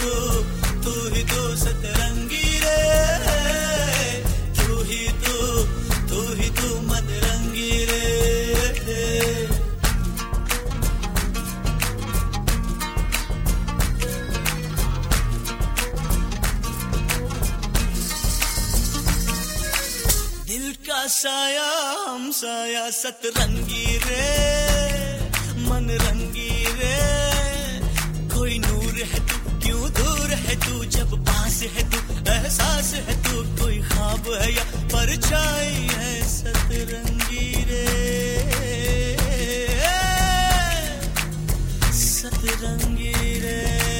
तो सतरंगी रे, तू ही तो मनरंगी रे। दिल का साया हम साया सतरंगी रे, मनरंगी रे। कोई नूर है तू क्यों दूर है तू, जब पास है तू एहसास है तू। कोई ख्वाब है या परछाई है सतरंगी रे, सतरंगी रे।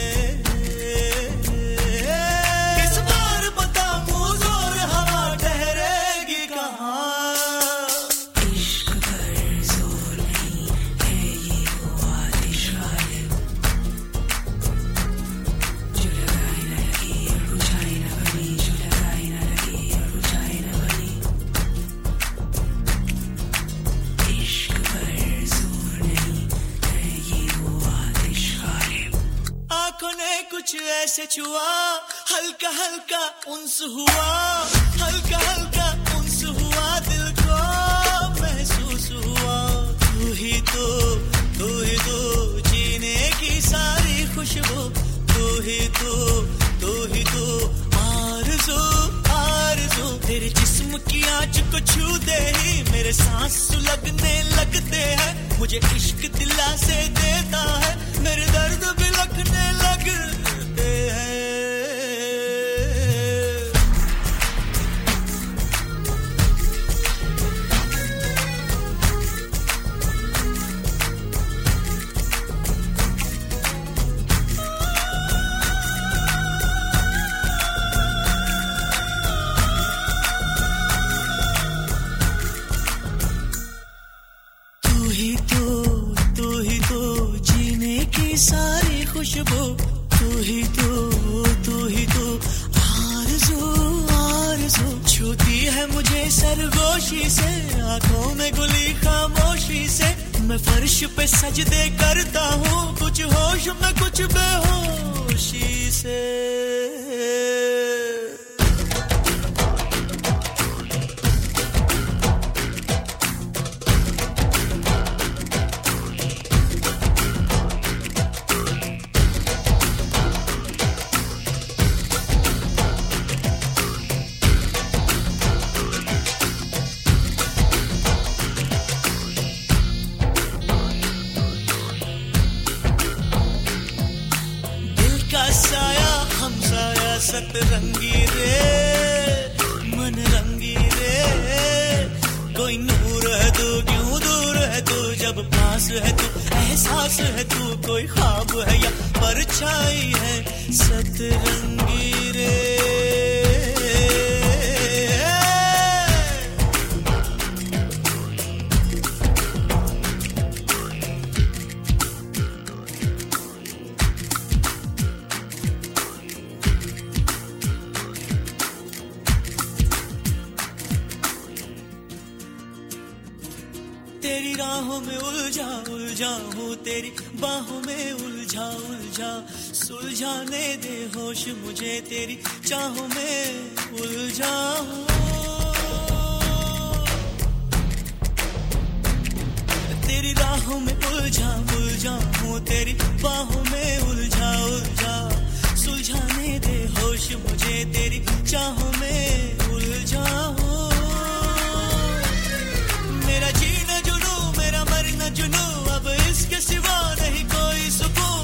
इस बार बता मुँह जोर हवा ठहरेगी कहाँ। इश्क पर जोर नहीं है ये हुआ इश्क, जो लगाए न लगी और बुझाए न बनी, जो लगाए न लगी और बुझाए न बनी। इश्क पर जोर नहीं है ये हुआ इश्क। आंखों ने कुछ ऐसे छुआ, हल्का हल्का उन्स हुआ, हल्का हल्का उन्स हुआ। दिल को महसूस हुआ तू ही तो जीने की सारी खुशबू। तू ही तो आरज़ू तेरे जिस्म की आँच को छू दे ही मेरे सांस सुलगने लगते हैं। मुझे इश्क दिला से देता है, मेरे दर्द भी लगने लगते हैं। तू ही तो जीने की सारी खुशबू। तू ही तो आरज़ू छूती है मुझे सरगोशी से, आंखों में गुली खामोशी से। मैं फर्श पे सजदे करता हूँ, कुछ होश में कुछ बेहोशी से। साया हम साया सतरंगी रे, मनरंगी रे। कोई नूर है तू क्यों दूर है तू, जब पास है तू एहसास है तू। कोई ख्वाब है या परछाई है सतरंगी रे। तेरी राहों में उलझा हूँ, तेरी बाहों में उलझा सुलझाने दे होश मुझे, तेरी चाहों में उलझा हूँ। तेरी राहों में उलझा हूँ, तेरी बाहों में उलझा सुलझाने दे होश मुझे, तेरी चाहों में उलझा हूँ। मेरा जीना जुनू मेरा मरना जुनू, अब इसके सिवा नहीं कोई सुकून।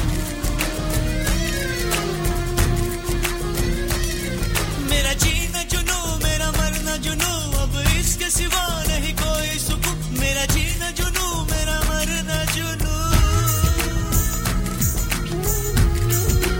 मेरा जीना जुनू मेरा मरना जुनू, अब इसके सिवा नहीं कोई सुकून। मेरा जीना जुनू मेरा मरना जुनू।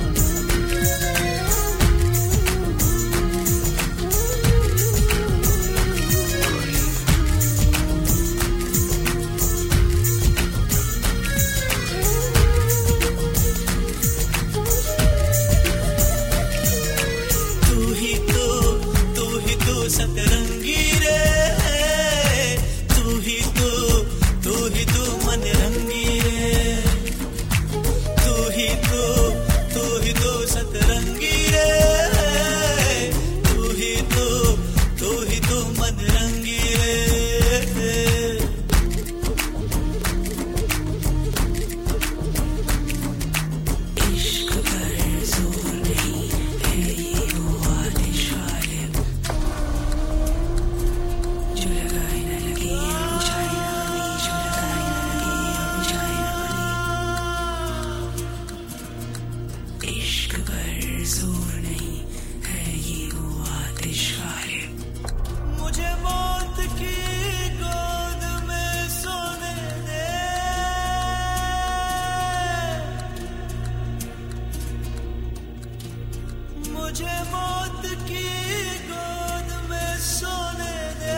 मगर जोर नहीं है ये वो आतिश गालिब। मुझे मौत की गोद में सोने दे, मुझे मौत की गोद में सोने दे,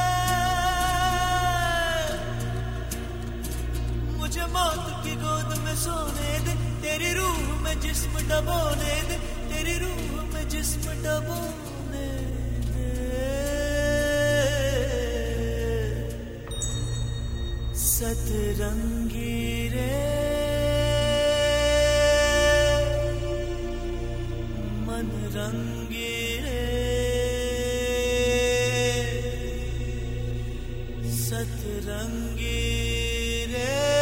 मुझे मौत की गोद में सोने दे, तेरी रूह में जिस्म डबोने दे, तेरी रूह में जिस्म डबोने दे। सतरंगी रे मन रंगी रे, सतरंगी रे